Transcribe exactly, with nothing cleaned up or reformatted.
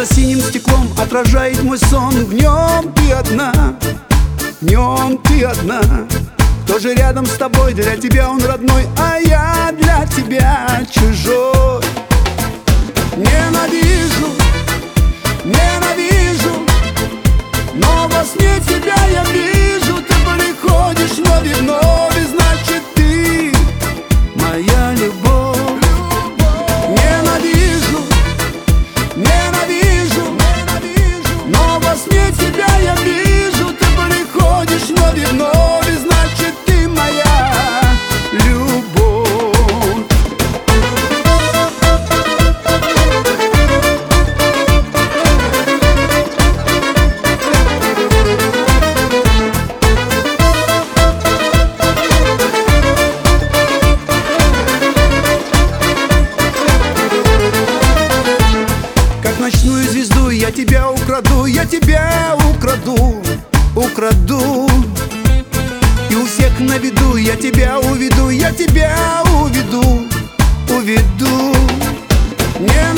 за синим стеклом отражает мой сон. В нем ты одна, в нем ты одна. Кто же рядом с тобой? Для тебя он родной, а я для тебя чужой. Ненавижу, ненавижу, но во сне тебя я вижу. Ты приходишь вновь и вновь, и значит ты моя любовь. Ненавижу, ненавижу, но во сне тебя я вижу. Ты приходишь вновь и вновь, и значит ты моя любовь. Как ночную звезду я тебя украду, я тебя украду, украду. И у всех на виду я тебя уведу, я тебя уведу, уведу. Не